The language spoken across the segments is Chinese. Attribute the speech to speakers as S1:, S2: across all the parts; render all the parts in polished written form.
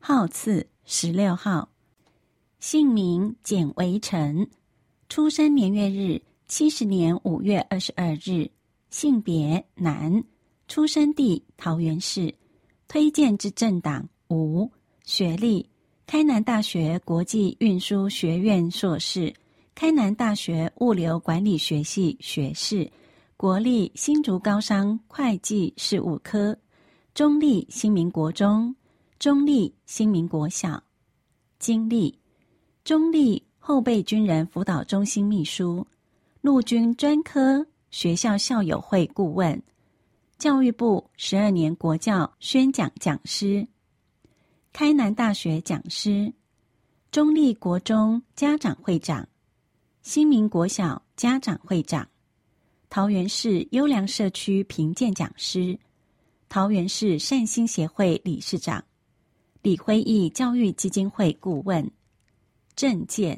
S1: 号次16号，姓名简维成，出生年月日70年5月22日，性别男，出生地桃园市，推荐之政党无，学历开南大学国际运输学院硕士，开南大学物流管理学系学士，国立新竹高商会计事务科，中立新民国中，中立新民国小。经历中立后备军人辅导中心秘书，陆军专科学校校友会顾问，教育部12年国教宣讲讲师，开南大学讲师，中立国中家长会长，新民国小家长会长，桃园市优良社区评鉴讲师，桃园市善心协会理事长，李辉毅教育基金会顾问。政见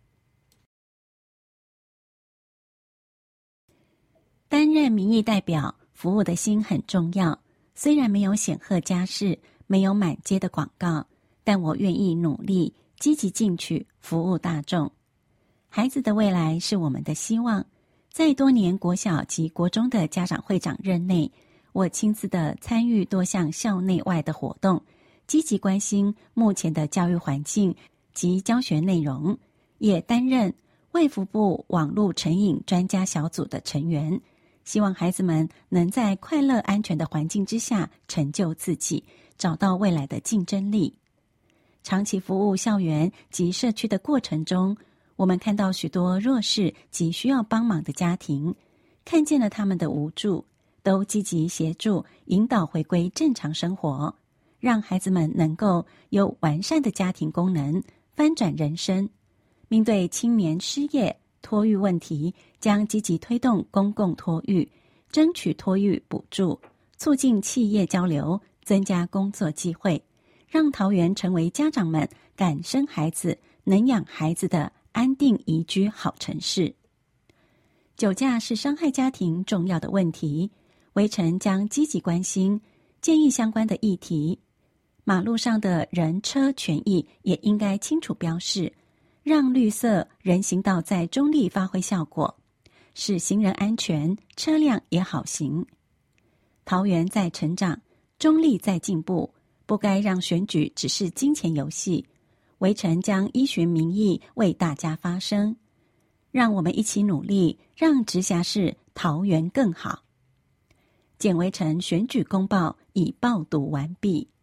S1: 担任民意代表，服务的心很重要。虽然没有显赫家世，没有满街的广告，但我愿意努力，积极进取，服务大众。孩子的未来是我们的希望。在多年国小及国中的家长会长任内，我亲自的参与多项校内外的活动，积极关心目前的教育环境及教学内容，也担任卫福部网络成瘾专家小组的成员，希望孩子们能在快乐安全的环境之下成就自己，找到未来的竞争力。长期服务校园及社区的过程中，我们看到许多弱势及需要帮忙的家庭，看见了他们的无助，都积极协助引导回归正常生活，让孩子们能够有完善的家庭功能，翻转人生。面对青年失业、托育问题，将积极推动公共托育，争取托育补助，促进企业交流，增加工作机会，让桃园成为家长们敢生孩子、能养孩子的安定宜居好城市。酒驾是伤害家庭重要的问题，微臣将积极关心，建议相关的议题。马路上的人车权益也应该清楚标示，让绿色人行道在中立发挥效果，使行人安全，车辆也好行。桃园在成长，中立在进步，不该让选举只是金钱游戏。微臣将依循民意为大家发声，让我们一起努力，让直辖市桃园更好。简微臣选举公报已报读完毕。